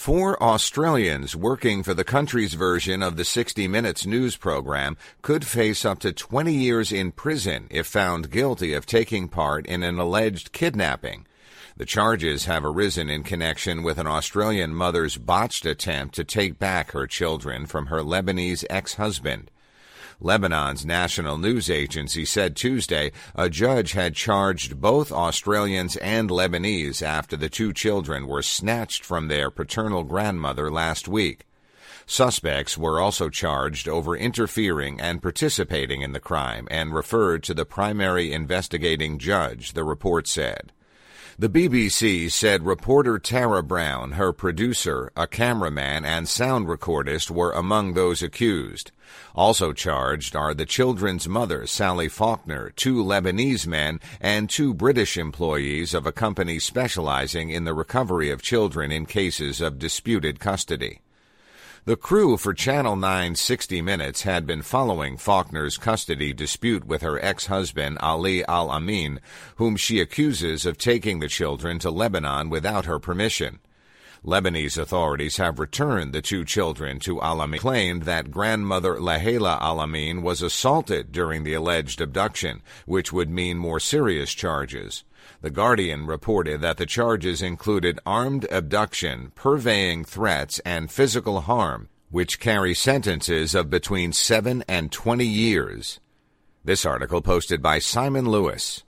4 Australians working for the country's version of the 60 Minutes news program could face up to 20 years in prison if found guilty of taking part in an alleged kidnapping. The charges have arisen in connection with an Australian mother's botched attempt to take back her children from her Lebanese ex-husband. Lebanon's national news agency said Tuesday a judge had charged both Australians and Lebanese after the 2 children were snatched from their paternal grandmother last week. Suspects were also charged over interfering and participating in the crime and referred to the primary investigating judge, the report said. The BBC said reporter Tara Brown, her producer, a cameraman, and sound recordist were among those accused. Also charged are the children's mother, Sally Faulkner, 2 Lebanese men, and 2 British employees of a company specializing in the recovery of children in cases of disputed custody. The crew for Channel 9's 60 Minutes had been following Faulkner's custody dispute with her ex-husband Ali Al-Amin, whom she accuses of taking the children to Lebanon without her permission. Lebanese authorities have returned the 2 children to Al-Amin, claimed that grandmother Lahaila Al-Amin was assaulted during the alleged abduction, which would mean more serious charges. The Guardian reported that the charges included armed abduction, purveying threats, and physical harm, which carry sentences of between 7 and 20 years. This article posted by Simon Lewis.